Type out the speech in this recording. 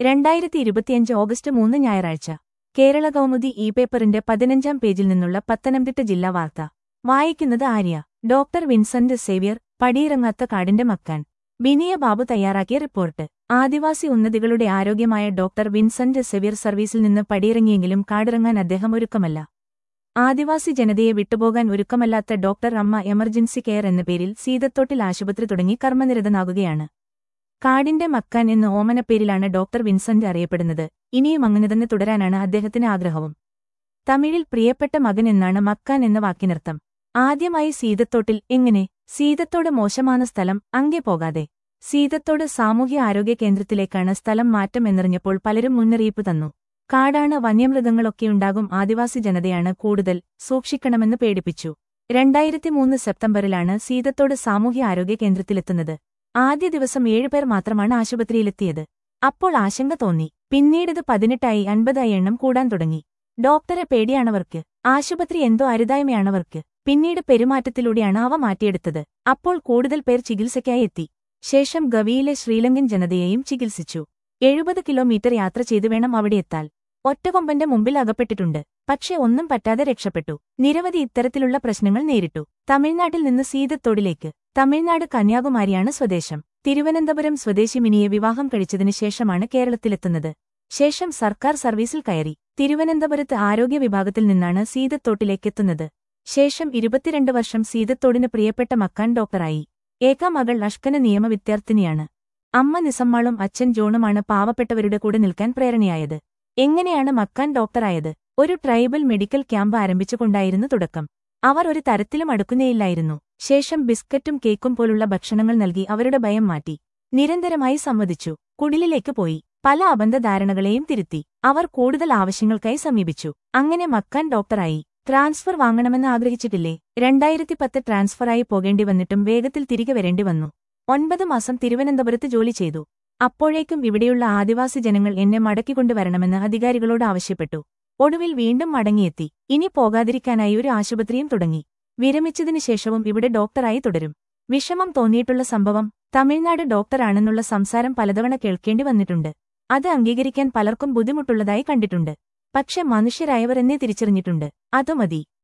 2025 August 3 ഞായറാഴ്ച കേരള കൗമുദി പേപ്പറിന്റെ 15-ാം പേജിൽ നിന്നുള്ള പത്തനംതിട്ട ജില്ലാ വാർത്ത വായിക്കുന്നത് ആര്യ. ഡോക്ടർ വിൻസന്റ് സേവ്യർ പടിയിറങ്ങാത്ത കാടിന്റെ മക്കാൻ. ബിനിയ ബാബു തയ്യാറാക്കിയ റിപ്പോർട്ട്. ആദിവാസി ഉന്നതികളുടെ ആരോഗ്യമായ ഡോക്ടർ വിൻസന്റ് സേവ്യർ സർവീസിൽ നിന്ന് പടിയിറങ്ങിയെങ്കിലും കാടിറങ്ങാൻ അദ്ദേഹം ഒരുക്കമല്ല. ആദിവാസി ജനതയെ വിട്ടുപോകാൻ ഒരുക്കമല്ലാത്ത ഡോക്ടർ അമ്മ എമർജൻസി കെയർ എന്ന പേരിൽ സീതത്തോട്ടിൽ ആശുപത്രി തുടങ്ങി കർമ്മനിരതനാകുകയാണ്. കാടിന്റെ മക്കാൻ എന്ന ഓമനപ്പേരിലാണ് ഡോക്ടർ വിൻസന്റ് അറിയപ്പെടുന്നത്. ഇനിയും അങ്ങനെ തന്നെ തുടരാനാണ് അദ്ദേഹത്തിന് ആഗ്രഹവും. തമിഴിൽ പ്രിയപ്പെട്ട മകൻ എന്നാണ് മക്കാൻ എന്ന വാക്കിനർത്ഥം. ആദ്യമായി സീതത്തോട്ടിൽ എങ്ങനെ? സീതത്തോട് മോശമാണ് സ്ഥലം, അങ്ങേ പോകാതെ. സീതത്തോട് സാമൂഹ്യ ആരോഗ്യ കേന്ദ്രത്തിലേക്കാണ് സ്ഥലം മാറ്റം എന്നറിഞ്ഞപ്പോൾ പലരും മുന്നറിയിപ്പ് തന്നു. കാടാണ്, വന്യമൃഗങ്ങളൊക്കെയുണ്ടാകും, ആദിവാസി ജനതയാണ് കൂടുതൽ, സൂക്ഷിക്കണമെന്ന് പേടിപ്പിച്ചു. 2003 സെപ്റ്റംബറിലാണ് സീതത്തോട് സാമൂഹ്യ ആരോഗ്യ കേന്ദ്രത്തിലെത്തുന്നത്. ആദ്യ ദിവസം 7 പേർ മാത്രമാണ് ആശുപത്രിയിലെത്തിയത്. അപ്പോൾ ആശങ്ക തോന്നി. പിന്നീടിത് 18ആയി, 50ആയി, എണ്ണം കൂടാൻ തുടങ്ങി. ഡോക്ടറെ പേടിയാണവർക്ക്. ആശുപത്രി എന്തോ അരുതായ്മയാണവർക്ക്. പിന്നീട് പെരുമാറ്റത്തിലൂടെയാണ് അവ മാറ്റിയെടുത്തത്. അപ്പോൾ കൂടുതൽ പേർ ചികിത്സയ്ക്കായി എത്തി. ശേഷം ഗവിയിലെ ശ്രീലങ്കൻ ജനതയെയും ചികിത്സിച്ചു. 70 കിലോമീറ്റർ യാത്ര ചെയ്തു വേണം അവിടെ എത്താൻ. ഒറ്റക്കൊമ്പന്റെ മുമ്പിൽ അകപ്പെട്ടിട്ടുണ്ട്. പക്ഷെ ഒന്നും പറ്റാതെ രക്ഷപ്പെട്ടു. നിരവധി ഇത്തരത്തിലുള്ള പ്രശ്നങ്ങൾ നേരിട്ടു. തമിഴ്നാട്ടിൽ നിന്ന് സീതത്തോടിലേക്ക്. തമിഴ്നാട് കന്യാകുമാരിയാണ് സ്വദേശം. തിരുവനന്തപുരം സ്വദേശി മിനിയെ വിവാഹം കഴിച്ചതിനു ശേഷമാണ് കേരളത്തിലെത്തുന്നത്. ശേഷം സർക്കാർ സർവീസിൽ കയറി. തിരുവനന്തപുരത്ത് ആരോഗ്യ വിഭാഗത്തിൽ നിന്നാണ് സീതത്തോട്ടിലേക്കെത്തുന്നത്. ശേഷം 22 വർഷം സീതത്തോടിന് പ്രിയപ്പെട്ട മക്കാൻ ഡോക്ടറായി. ഏക മകൾ അഷ്കന നിയമ വിദ്യാർത്ഥിനിയാണ്. അമ്മ നിസമ്മാളും അച്ഛൻ ജോണുമാണ് പാവപ്പെട്ടവരുടെ കൂടെ നിൽക്കാൻ പ്രേരണയായത്. എങ്ങനെയാണ് മക്കാൻ ഡോക്ടറായത്? ഒരു ട്രൈബൽ മെഡിക്കൽ ക്യാമ്പ് ആരംഭിച്ചുകൊണ്ടായിരുന്നു തുടക്കം. അവർ ഒരു തരത്തിലും അടുക്കുന്നേയില്ലായിരുന്നു. ശേഷം ബിസ്ക്കറ്റും കേക്കും പോലുള്ള ഭക്ഷണങ്ങൾ നൽകി അവരുടെ ഭയം മാറ്റി. നിരന്തരമായി സംവദിച്ചു. കുടിലിലേക്ക് പോയി. പല അബദ്ധധാരണകളെയും തിരുത്തി. അവർ കൂടുതൽ ആവശ്യങ്ങൾക്കായി സമീപിച്ചു. അങ്ങനെ മക്കാൻ ഡോക്ടറായി. ട്രാൻസ്ഫർ വാങ്ങണമെന്ന് ആഗ്രഹിച്ചിട്ടില്ലേ? 2010 ട്രാൻസ്ഫറായി പോകേണ്ടി വന്നിട്ടും വേഗത്തിൽ തിരികെ വരേണ്ടി വന്നു. 9 മാസം തിരുവനന്തപുരത്ത് ജോലി ചെയ്തു. അപ്പോഴേക്കും ഇവിടെയുള്ള ആദിവാസി ജനങ്ങൾ എന്നെ മടക്കിക്കൊണ്ടുവരണമെന്ന് അധികാരികളോട് ആവശ്യപ്പെട്ടു. ഒടുവിൽ വീണ്ടും മടങ്ങിയെത്തി. ഇനി പോകാതിരിക്കാനായി ഒരു ആശുപത്രിയും തുടങ്ങി. വിരമിച്ചതിനു ശേഷവും ഇവിടെ ഡോക്ടറായി തുടരും. വിഷമം തോന്നിയിട്ടുള്ള സംഭവം? തമിഴ്നാട് ഡോക്ടറാണെന്നുള്ള സംസാരം പലതവണ കേൾക്കേണ്ടി വന്നിട്ടുണ്ട്. അത് അംഗീകരിക്കാൻ പലർക്കും ബുദ്ധിമുട്ടുള്ളതായി കണ്ടിട്ടുണ്ട്. പക്ഷെ മനുഷ്യരായവർ എന്നെ തിരിച്ചറിഞ്ഞിട്ടുണ്ട്. അതുമതി.